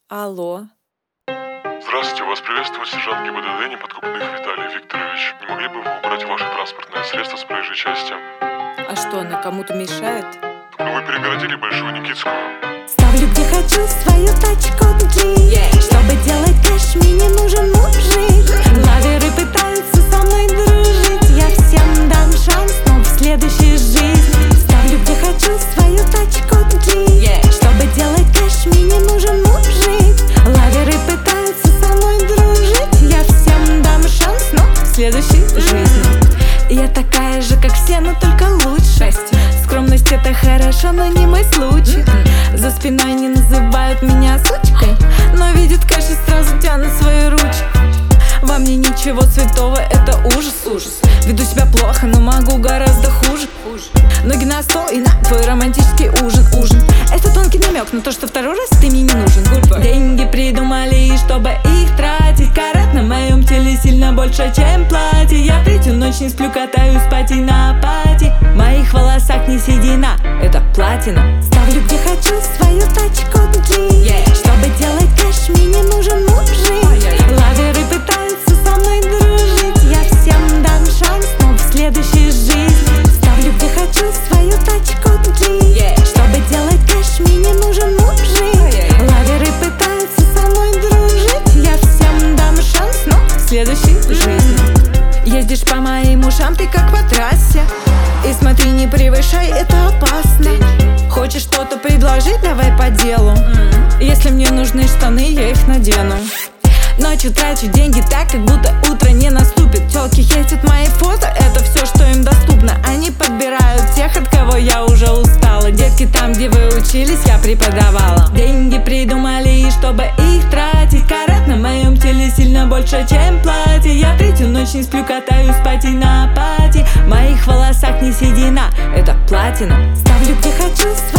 Алло. Здравствуйте, вас приветствует сержант ГИБДД Неподкупных Виталий Викторович. Не могли бы вы убрать ваше транспортное средство с проезжей части? А что, она кому-то мешает? Ну вы перегородили Большую Никитскую. Ставлю где хочу свою тачку G. Чтобы делать кэш, мне не нужен мужик. Лаверы пытаются со мной дружить. Я всем дам шанс, но в следующей жизни. Ставлю где хочу свою тачку G. Чтобы делать кэш, мне не нужен мужик. Лаверы пытаются со мной дружить. Я всем дам шанс, но в следующей жизни. Я такая же, как все, но только лучше. Скромность это хорошо, но не мой случай. За спиной не называют меня сучкой, но видят кэш и сразу тянут свои ручки. Во мне ничего святого, это ужас. Веду себя плохо, но могу гораздо хуже. Ноги на стол и на твой романтический ужин. Это тонкий намек на то, что второй раз ты мне не нужен. Деньги придумали, чтобы их тратить. Карат на моем теле сильно больше, чем платье. Я третью ночь не сплю, катаюсь пати на пати. В моих волосах не седина, это платина. Ставлю где хочу свою тачку G. Чтобы делать кэш, мне не нужен мужик. Лаверы пытаются со мной дружить. Я всем дам шанс, но в следующей жизни. Ставлю где хочу свою тачку G. Чтобы делать кэш, мне не нужен мужик. Лаверы пытаются со мной дружить. Я всем дам шанс, но в следующей жизни. Ездишь по моим ушам, ты как по трассе. И смотри, не превышай, это опасно. Хочешь что-то предложить, давай по делу. Если мне нужны штаны, я их надену. Ночью трачу деньги так, как будто утро не наступит. Тёлки хейтят мои фото, это все, что им доступно. Они подбирают тех, от кого я уже устала. Детки, там, где вы учились, я преподавала. Деньги придумали, чтобы их тратить. Карат на моем теле сильно больше, чем платье. Я третью ночь не сплю, катаюсь пати на пати. В моих волосах не седина, это платина. Ставлю где хочу